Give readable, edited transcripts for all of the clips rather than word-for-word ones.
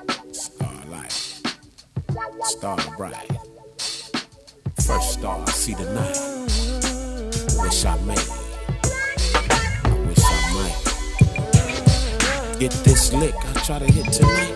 Starlight, star bright. First star I see tonight. Wish I made. I wish I might. Get this lick, I try to hit tonight.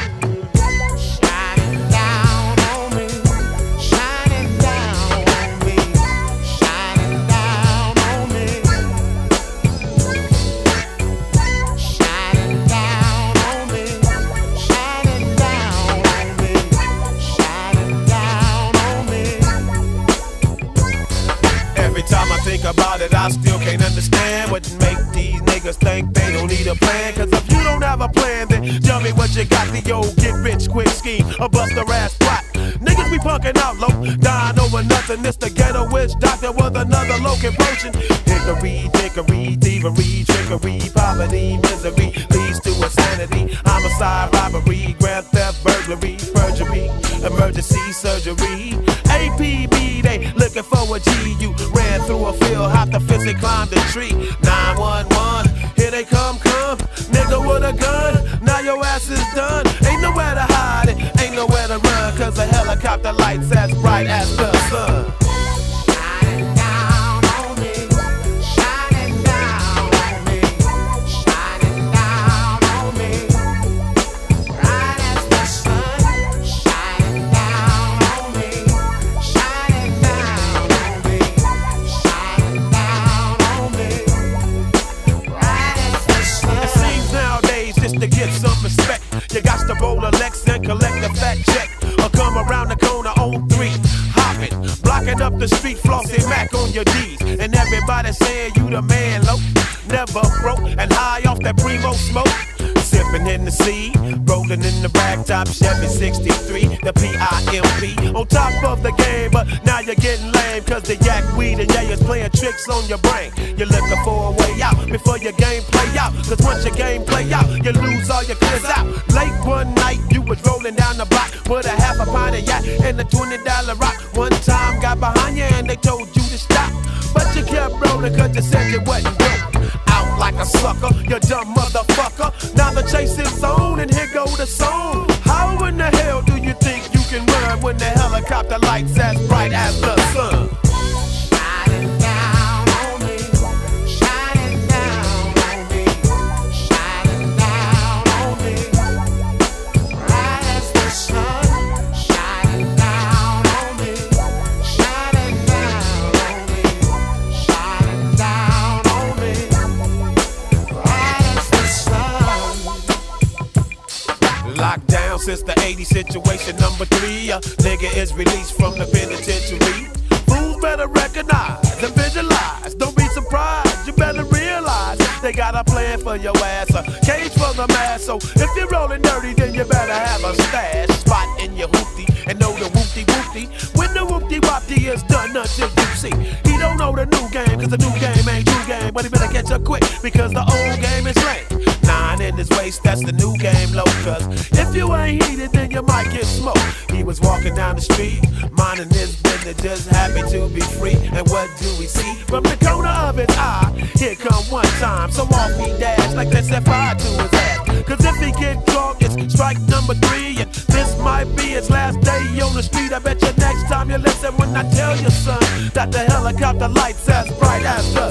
Think about it, I still can't understand what make these niggas think they don't need a plan. Cause if you don't have a plan, then tell me what you got. The old get rich quick scheme, a buster ass plot. Niggas be punkin' out low, dying over nothing. This the ghetto witch doctor with another local potion. Hickory, dickory, thievery, trickery, poverty, misery leads to insanity. Homicide, robbery, grand theft, burglary, perjury, emergency surgery. APB, they looking for a G. You ran through a field, hopped a fence and climbed a tree. 911, here they come. Nigga with a gun, now your ass is done. Ain't nowhere to hide it, ain't nowhere to run. Cause a helicopter lights as bright as the sun. You got to roll a Lex and collect a fat check, or come around the corner on 3, hopping, blocking up the street, flossing Mac on your D's, and everybody saying you the man, low, never broke, and high off that primo smoke. Sipping in the sea, rolling in the ragtop Chevy 63, the PIMP, on top of the game, but now you're getting lame, cause the yak weed and yeah, is playing tricks on your brain. You're looking for a way out before your game play out, cause once your game play out, you lose all your clears out. Late one night, you was rolling down the block with a half a pint of yak and a $20 rock. One time got behind you and they told you to stop, but you kept rolling cause you said you wasn't dope. Out like a sucker, you dumb motherfucker. Now the chase is on and here go the song. How in the hell do you think you can run when the helicopter lights as bright as the sun? Shining down on me, shining down on me, shining down on me, bright as the sun. Shining down on me, shining down on me, shining down on me. Locked down since the 80s, situation number 3. A nigga is released from the penitentiary. Fools better recognize and visualize. Don't be surprised, you better realize they got a plan for your ass, a cage for the mass. So if you're rolling dirty, then you better have a stash spot in your hoopty and know the whoopty-whoopty. When the whoopty-whoopty is done until you see. He don't know the new game, cause the new game ain't true game. But he better catch up quick, because the old game is lame. 9 in his waist, that's the new game low. Cause if you ain't heated, then you might get smoked. He was walking down the street, minding his business, just happy to be free. And what do we see? From the corner of his eye, here come one time. So off he dash like they set fire to his ass. Cause if he get drunk, it's strike number 3. And this might be his last day on the street. I bet you next time you listen when I tell you, son, that the helicopter lights as bright as the